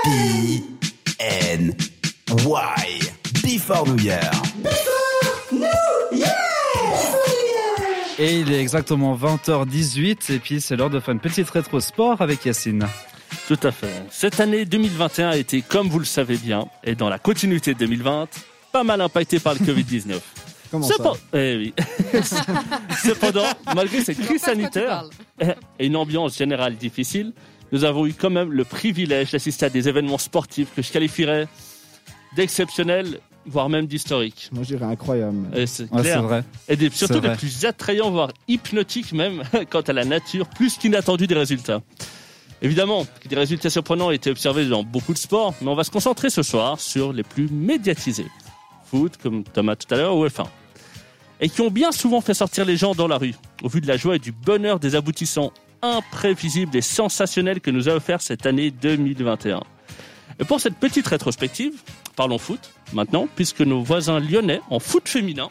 B-N-Y. Before New Year. Et il est exactement 20h18 et puis c'est l'heure de faire une petite rétro sport avec Yacine. Tout à fait. Cette année 2021 a été, comme vous le savez bien, et dans la continuité de 2020, pas mal impactée par le Covid-19. Comment ça ? Eh oui. Cependant, malgré cette crise sanitaire et une ambiance générale difficile, nous avons eu quand même le privilège d'assister à des événements sportifs que je qualifierais d'exceptionnels, voire même d'historiques. Moi, je dirais incroyable. Et c'est Ouais, clair. c'est vrai. Et surtout des plus attrayants, voire hypnotiques même, quant à la nature, plus qu'inattendus des résultats. Évidemment, des résultats surprenants ont été observés dans beaucoup de sports, mais on va se concentrer ce soir sur les plus médiatisés. Foot, comme Thomas tout à l'heure, ou F1. Et qui ont bien souvent fait sortir les gens dans la rue, au vu de la joie et du bonheur des aboutissants imprévisibles et sensationnels que nous a offert cette année 2021. Et pour cette petite rétrospective, parlons foot maintenant, puisque nos voisins lyonnais en foot féminin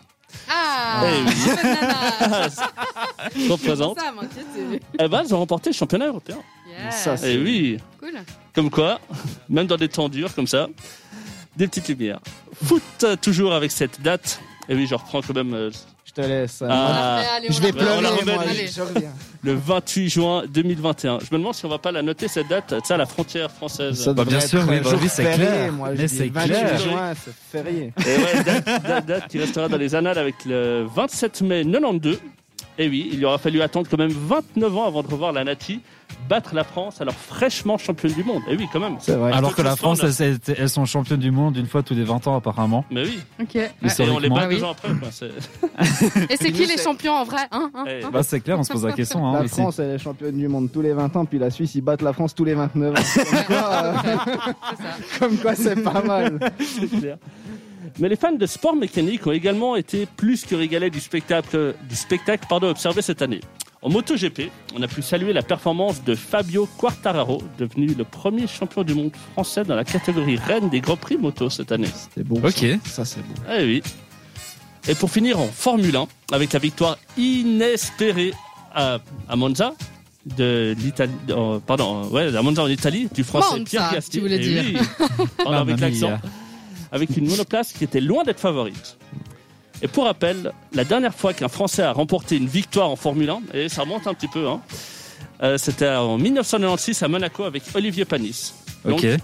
représentent. Elles ont remporté le championnat européen. Ça, c'est... Et oui, Cool. comme quoi, même dans des temps durs comme ça, des petites lumières. Foot toujours avec cette date. Et oui, je reprends quand même. Je te laisse. Allez, Je vais on la pleurer, remet. moi. Allez. Je reviens. Le 28 juin 2021. Je me demande si on va pas la noter cette date, à la frontière française. Ça Bah, bien devrait sûr, être oui, un bah jour oui, c'est férié, clair. moi, je Mais dis c'est 28 clair. juin, c'est férié. Et ouais, date qui restera dans les annales avec le 27 mai 92. Et oui, il lui aura fallu attendre quand même 29 ans avant de revoir la Nati battre la France, alors fraîchement championne du monde. Et oui, quand même. C'est vrai. Alors que la France, Elles... elles sont championnes du monde une fois tous les 20 ans apparemment. Mais oui. Ok. Et on les bat Ah oui. 2 ans après. Quoi. Et c'est qui les champions en vrai Eh, Bah c'est clair, on se pose la question. Hein, La ici. France, elle est championne du monde tous les 20 ans, puis la Suisse, ils battent la France tous les 29 ans. Comme quoi, c'est pas mal. C'est clair. Mais les fans de sport mécanique ont également été plus que régalés du spectacle observé cette année. En MotoGP, on a pu saluer la performance de Fabio Quartararo, devenu le premier champion du monde français dans la catégorie reine des Grands Prix moto cette année. C'est beau. Ok. Ça, c'est beau. Eh oui. Et pour finir en Formule 1, avec la victoire inespérée à Monza de l'Italie, à Monza en Italie, du français Monza, Pierre Gasly. tu voulais Eh dire. oui. Pardon, avec l'accent. Avec une monoplace qui était loin d'être favorite. Et pour rappel, la dernière fois qu'un Français a remporté une victoire en Formule 1, et ça remonte un petit peu, c'était en 1996 à Monaco avec Olivier Panis. Donc, Ok.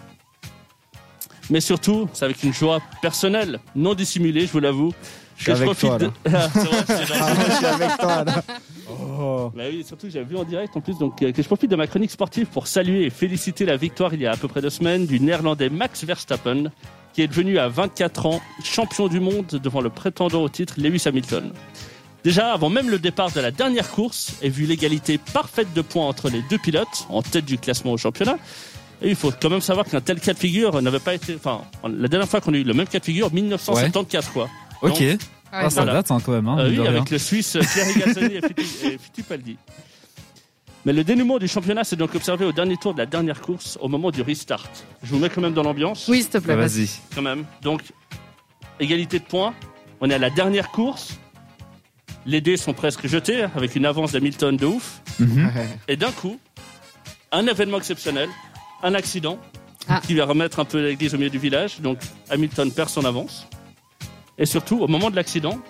mais surtout, c'est avec une joie personnelle, non dissimulée, je vous l'avoue. Je suis avec toi, là. Ah, c'est vrai, c'est gentil. Je suis avec toi, là. Bah oui, surtout que j'avais vu en direct en plus, donc que je profite de ma chronique sportive pour saluer et féliciter la victoire il y a à peu près 2 semaines du Néerlandais Max Verstappen, qui est devenu à 24 ans champion du monde devant le prétendant au titre Lewis Hamilton. Déjà, avant même le départ de la dernière course, et vu l'égalité parfaite de points entre les deux pilotes, en tête du classement au championnat, et il faut quand même savoir qu'un tel cas de figure n'avait pas été... Enfin, la dernière fois qu'on a eu le même cas de figure, 1974, quoi. Ok. Donc, Ah, ça voilà. date quand même. Hein, Oui, mine de rien. avec le Suisse Thierry Gazzani et Fittipaldi. Mais le dénouement du championnat s'est donc observé au dernier tour de la dernière course, au moment du restart. Je vous mets quand même dans l'ambiance. Oui, s'il te plaît. Bah, vas-y. Quand même. Donc, égalité de points. On est à la dernière course. Les dés sont presque jetés, avec une avance d'Hamilton de ouf. Mhm. Et d'un coup, un événement exceptionnel, un accident, Ah. qui va remettre un peu l'église au milieu du village. Donc, Hamilton perd son avance. Et surtout, au moment de l'accident,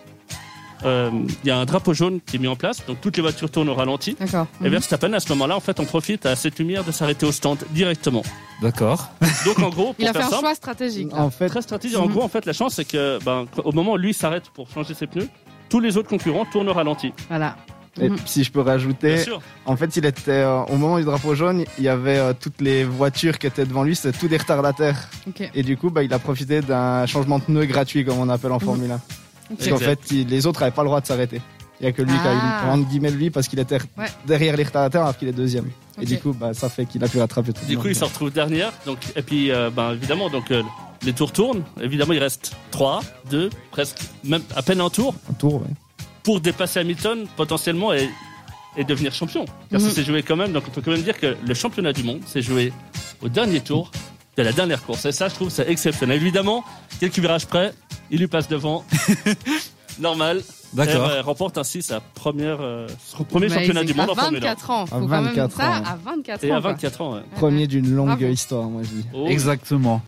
il y a un drapeau jaune qui est mis en place, donc toutes les voitures tournent au ralenti. D'accord. Et Verstappen, à ce moment-là, en fait, on profite à cette lumière de s'arrêter au stand directement. D'accord. Donc, en gros, pour Il a fait faire un simple, choix stratégique. là. En fait, très stratégique. En gros, en fait, la chance, c'est que, au moment où lui s'arrête pour changer ses pneus, tous les autres concurrents tournent au ralenti. Voilà. et si je peux rajouter, Bien sûr. en fait, il était au moment du drapeau jaune, il y avait toutes les voitures qui étaient devant lui, c'était tous des retardataires. Ok. Et du coup, il a profité d'un changement de pneu gratuit, comme on appelle en Formule 1. Parce qu'en Exact. fait, les autres n'avaient pas le droit de s'arrêter. Il n'y a que lui qui a eu entre guillemets lui parce qu'il était Ouais. derrière les retardataires alors qu'il est deuxième. Ok. Et du coup, ça fait qu'il a pu rattraper tout le Du monde. coup, il se retrouve dernière. Donc, et puis, évidemment, les tours tournent. Évidemment, il reste 3, 2, presque, même à peine un tour Un tour, ouais. pour dépasser Hamilton potentiellement et devenir champion. Car ça s'est joué quand même. Donc, on peut quand même dire que le championnat du monde s'est joué au dernier tour de la dernière course. Et ça, je trouve, c'est exceptionnel. Évidemment, quelques virages près, il lui passe devant. Normal. D'accord. Elle remporte ainsi son premier championnat du monde en à Formule 1. 24 ans. Faut À quand même 24 ça ans. à 24 ans. Et à quoi. 24 ans, ouais. Premier d'une longue Bravo. histoire, moi je dis. Oh, Exactement.